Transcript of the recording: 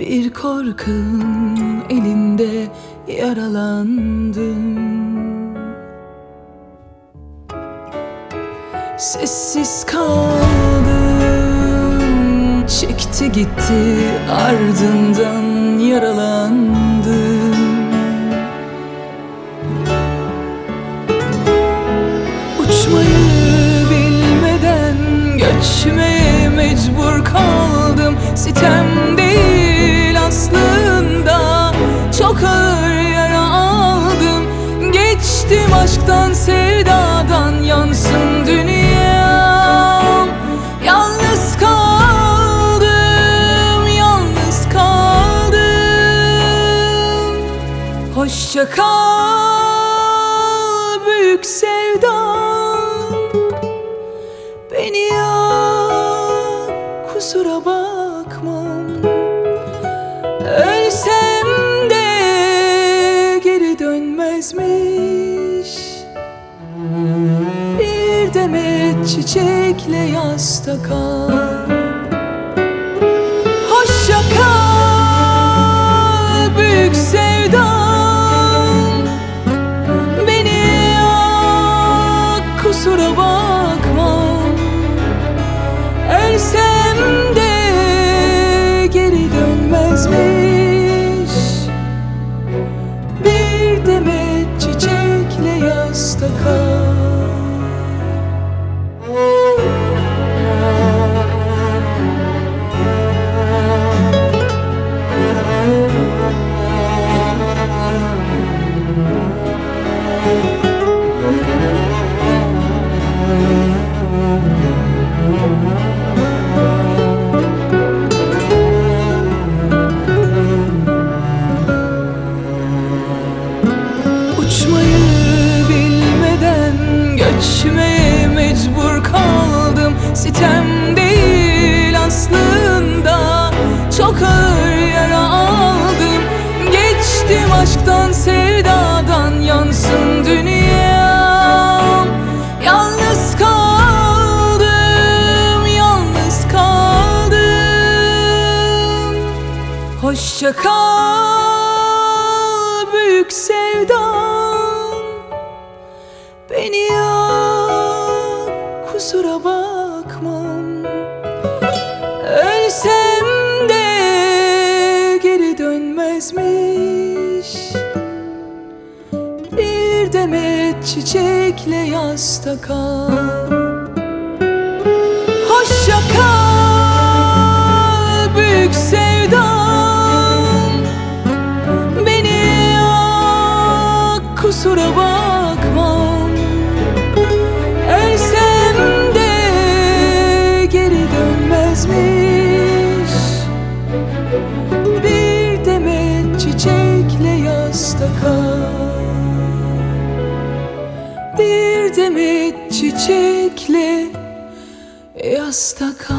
Bir korkun elinde yaralandım. Sessiz kaldım, çekti gitti, ardından yaralandım. Uçmayı bilmeden göçmeye mecbur kaldım. Sitem değil aslında, çok ağır yara aldım. Geçtim aşktan sevdadan, yansın dünyam. Yalnız kaldım, yalnız kaldım. Hoşça kal büyük sevdam. Beni yak, kusura bakmam. Ölsem de geri dönmezmiş. Bir demet çiçekle yasta kal. Hoşça kal büyük sevdam. Beni yak, kusura bakma. Ölsem de geri dönmezmiş. Bir demet çiçekle yasta kal. Uçmayı bilmeden göçmeye mecbur kaldım. Sitem değil aslında, çok ağır yara aldım. Geçtim aşktan sevdadan, yansın dünyam. Yalnız kaldım, yalnız kaldım. Hoşça kal büyük sevdam. Beni yak, kusura bakmam. Ölsem de geri dönmezmiş. Bir demet çiçekle yasta kal. Hoşça kal büyük sevdam. Beni yak, kusura bakmam. Ölsem de geri dönmezmiş. Bir demet çiçekle yasta kal. Bir demet çiçekle yasta kal.